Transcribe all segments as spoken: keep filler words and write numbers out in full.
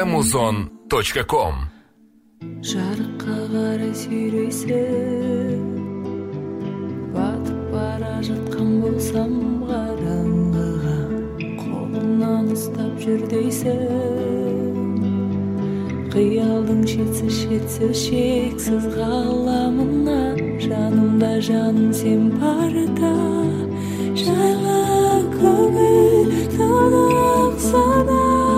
amazon точка ком. Жарыққа қарай сүйрейсің, батып бара жатқан болсам қараңғыға, қолымнан ұстап жүр дейсің. Қиялдың шетсіз шетсіз шексіз ғаламына, жанымда жаным сен барда, жайлы көңіл тұнық сана.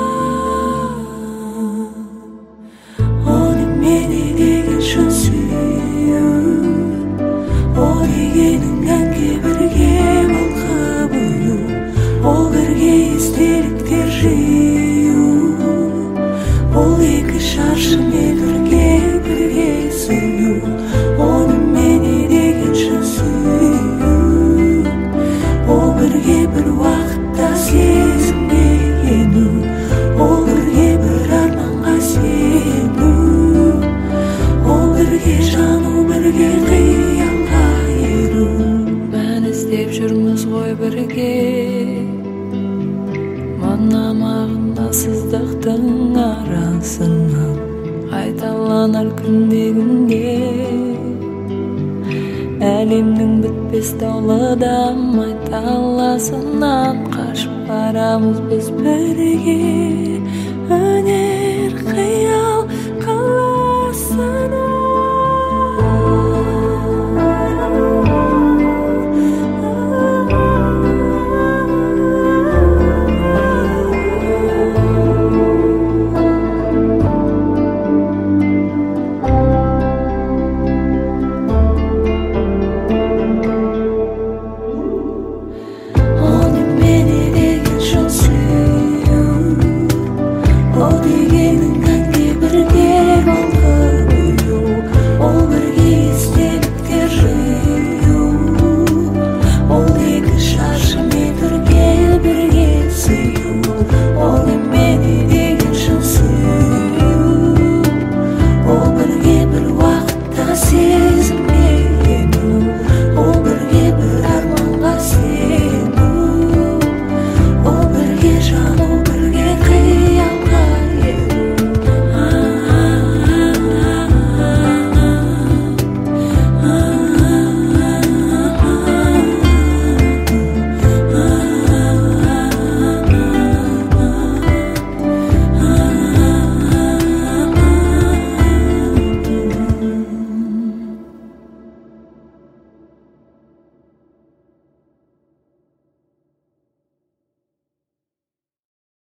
Оны мені деген шын сүю, ол дегенің әнге бірге балқып ұю, ол бірге естеліктер жию, ол екі шаршы метрге бірге сүю. Оны мені деген шын сүю, ол бірге бір уақытта сезімге ену, ол бірге бір арманға сену, ол бірге жану, бірге қиялға еру. Мән іздеп жүрміз ғой бірге, манамағында сыздықтың арасынан, қайталанар күнде күнде. Әлемнің бітпес даулыдан, майталасынан қашып барамыз біз бірге. Өнер қиял